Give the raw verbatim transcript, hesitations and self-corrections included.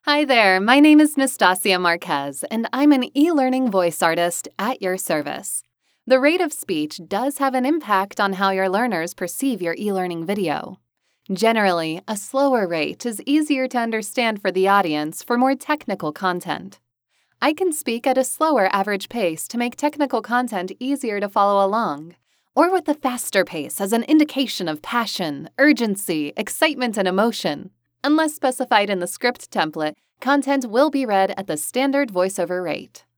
Hi there, my name is Nastasia Marquez, and I'm an e-learning voice artist at your service. The rate of speech does have an impact on how your learners perceive your e-learning video. Generally, a slower rate is easier to understand for the audience for more technical content. I can speak at a slower average pace to make technical content easier to follow along, or with a faster pace as an indication of passion, urgency, excitement, and emotion. Unless specified in the script template, content will be read at the standard voiceover rate.